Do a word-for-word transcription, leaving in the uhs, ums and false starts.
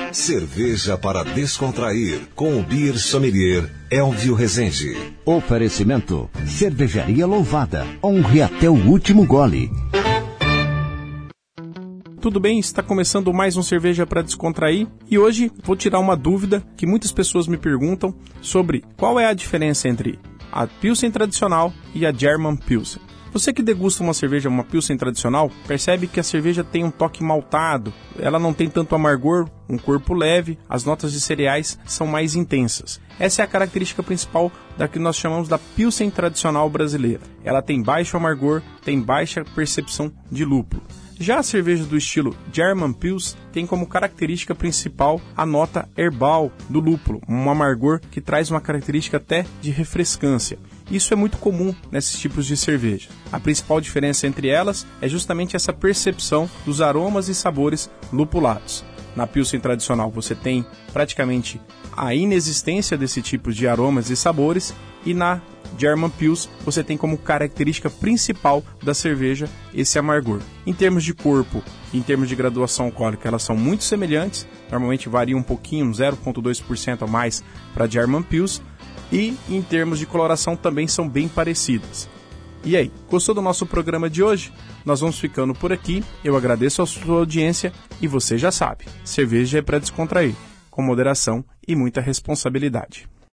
Cerveja para descontrair, com o Beer Sommelier Elvio Rezende. Oferecimento: Cervejaria Louvada. Honre até o último gole. Tudo bem? Está começando mais um Cerveja para Descontrair e hoje vou tirar uma dúvida que muitas pessoas me perguntam sobre qual é a diferença entre a Pilsen tradicional e a German Pilsen. Você que degusta uma cerveja, uma Pilsen tradicional, percebe que a cerveja tem um toque maltado, ela não tem tanto amargor, um corpo leve, as notas de cereais são mais intensas. Essa é a característica principal da que nós chamamos da Pilsen tradicional brasileira. Ela tem baixo amargor, tem baixa percepção de lúpulo. Já a cerveja do estilo German Pils tem como característica principal a nota herbal do lúpulo, um amargor que traz uma característica até de refrescância. Isso é muito comum nesses tipos de cerveja. A principal diferença entre elas é justamente essa percepção dos aromas e sabores lupulados. Na Pilsen tradicional você tem praticamente a inexistência desse tipo de aromas e sabores, e na German Pils você tem como característica principal da cerveja esse amargor. Em termos de corpo, em termos de graduação alcoólica, elas são muito semelhantes, normalmente varia um pouquinho, zero vírgula dois por cento a mais para a German Pils, e em termos de coloração também são bem parecidas. E aí, gostou do nosso programa de hoje? Nós vamos ficando por aqui, eu agradeço a sua audiência e você já sabe, cerveja é para descontrair, com moderação e muita responsabilidade.